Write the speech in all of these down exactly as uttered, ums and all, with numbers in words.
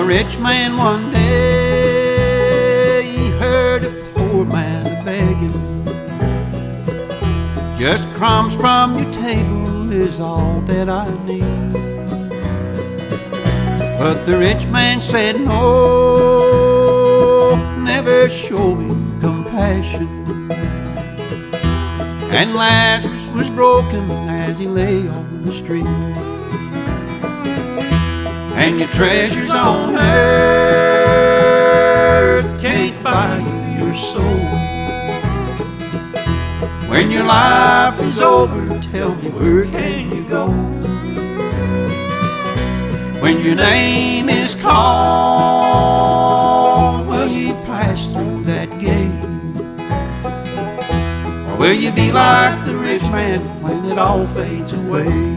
rich man one day, he heard a poor man begging. Just crumbs from your table is all that I need. But the rich man said, no, never show me compassion. And Lazarus was broken as he lay on the street. And your treasures on earth can't buy you your soul. When your life is over, tell me, where can you go? When your name is called, will you pass through that gate? Or will you be like the rich man when it all fades away?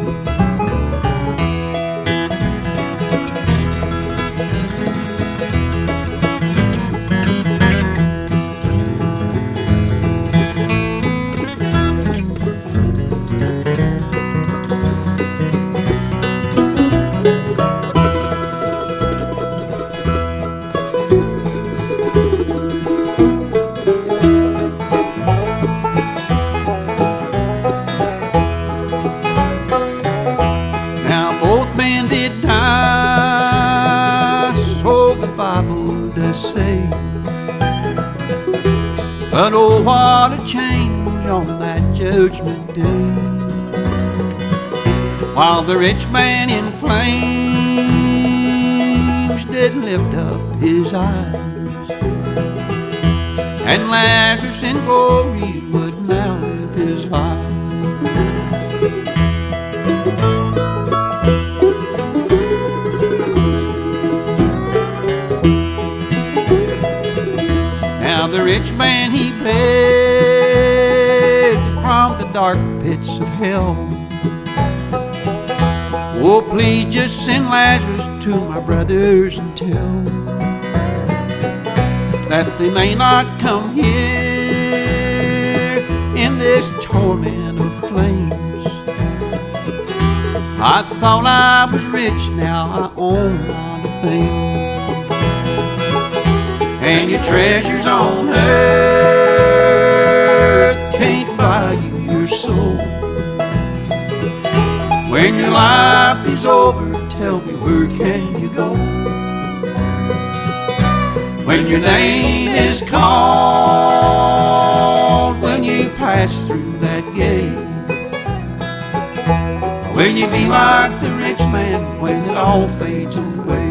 Did die, so the Bible does say. But oh, what a change on that judgment day. While the rich man in flames did lift up his eyes, and Lazarus in glory would now live his life. Now the rich man, he begged from the dark pits of hell. Oh, please just send Lazarus to my brothers and tell that they may not come here in this torment of flames. I thought I was rich, now I own all the things. And your treasures on earth can't buy you your soul. When your life is over, tell me, where can you go? When your name is called, when you pass through that gate, will you be like the rich man when it all fades away?